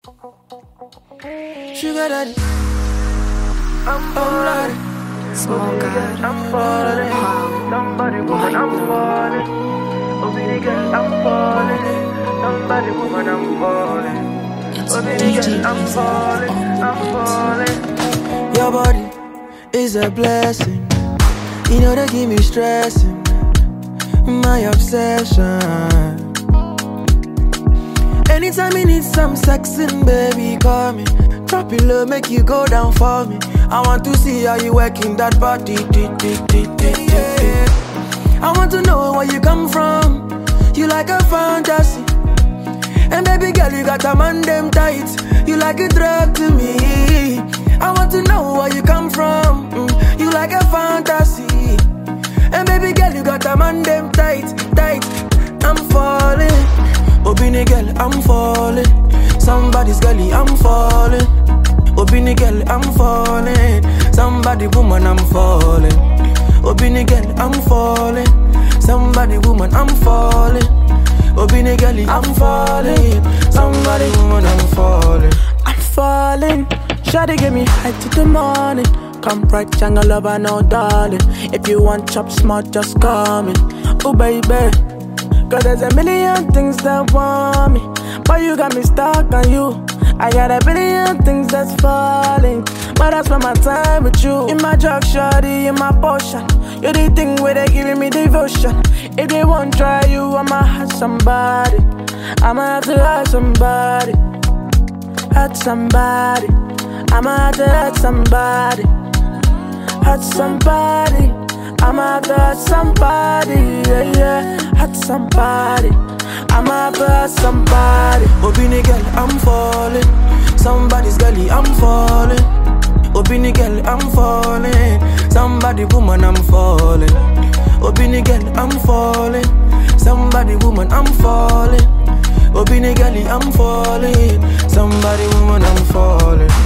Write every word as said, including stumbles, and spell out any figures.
Sugar daddy, I'm falling. Small God, I'm falling. Somebody woman, I'm falling. Oh baby girl, I'm falling. Somebody woman, I'm falling. Oh baby girl, I'm falling. I'm falling. Your body is a blessing. You know that give me stressing. My obsession. Anytime you need some sexing, baby, call me. Drop it low, make you go down for me. I want to see how you working that body. I want to know where you come from. You like a fantasy. And baby girl, you got a man them tight. You like a drug to me. I want to know where you come from. Mm, you like a fantasy. And baby girl, you got a man them tight, tight. I'm falling. Obini girl, I'm falling. Somebody's girlie, I'm falling. Obini girl, I'm falling. Somebody woman, I'm falling. Obini girl, I'm falling. Somebody woman, I'm falling. Obini girlie, I'm falling. Somebody woman, I'm falling. I'm falling. Shawty give me high to the morning. Come right, jungle lover, no darling. If you want chop smart, just call me. Oh baby, cause there's a million things that want me, but you got me stuck on you. I got a billion things that's falling, but I spend my time with you. In my drug, shawty, in my potion. You're the thing where they giving me devotion. If they won't try you, I'ma hurt somebody. I'ma have to hurt somebody. Hurt somebody. I'ma have to hurt somebody. Hurt somebody. I'ma have to hurt somebody. Yeah, yeah. Hurt somebody. I'ma have to hurt somebody. Obini girl, I'm falling. Somebody's girlie, I'm falling. Obini girl, I'm falling. Somebody woman, I'm falling. Obini girl, I'm falling. Somebody woman, I'm falling. Obini girlie, I'm falling. Somebody woman, I'm falling.